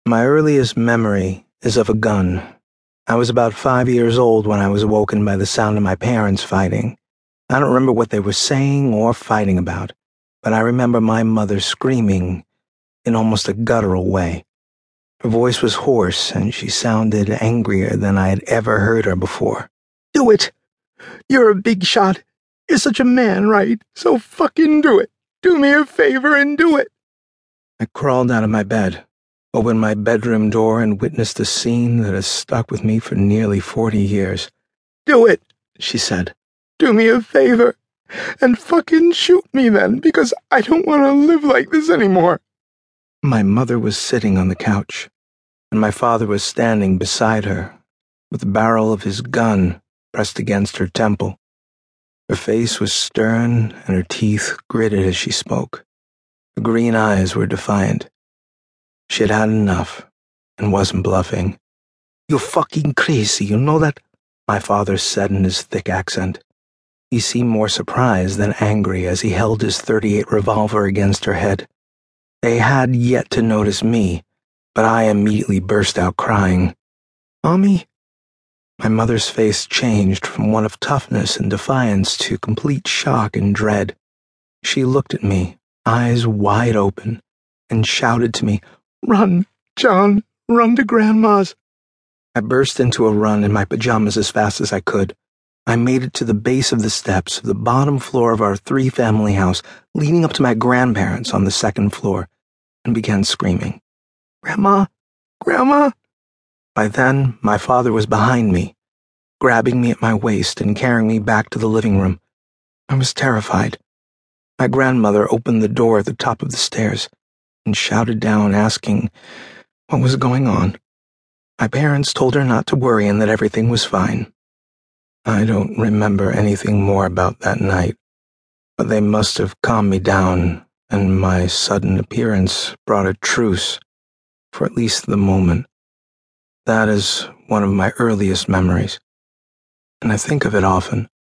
My earliest memory is of a gun. I was about 5 years old when I was awoken by the sound of my parents fighting. I don't remember what they were saying or fighting about, but I remember my mother screaming in almost a guttural way. Her voice was hoarse, and she sounded angrier than I had ever heard her before. Do it! You're a big shot. You're such a man, right? So fucking do it. Do me a favor and do it. I crawled out of my bed, opened my bedroom door, and witnessed a scene that has stuck with me for nearly 40 years. Do it, she said. Do me a favor. And fucking shoot me then, because I don't want to live like this anymore. My mother was sitting on the couch, and my father was standing beside her, with the barrel of his gun pressed against her temple. Her face was stern, and her teeth gritted as she spoke. Her green eyes were defiant. She had had enough, and wasn't bluffing. "You're fucking crazy, you know that?" my father said in his thick accent. He seemed more surprised than angry as he held his .38 revolver against her head. They had yet to notice me, but I immediately burst out crying. "Mommy?" My mother's face changed from one of toughness and defiance to complete shock and dread. She looked at me, eyes wide open, and shouted to me, "Run, John, run to Grandma's." I burst into a run in my pajamas as fast as I could. I made it to the base of the steps of the bottom floor of our three-family house, leading up to my grandparents on the second floor, and began screaming, "Grandma! Grandma!" By then, my father was behind me, grabbing me at my waist and carrying me back to the living room. I was terrified. My grandmother opened the door at the top of the stairs and shouted down, asking what was going on. My parents told her not to worry and that everything was fine. I don't remember anything more about that night, but they must have calmed me down, and my sudden appearance brought a truce, for at least the moment. That is one of my earliest memories, and I think of it often.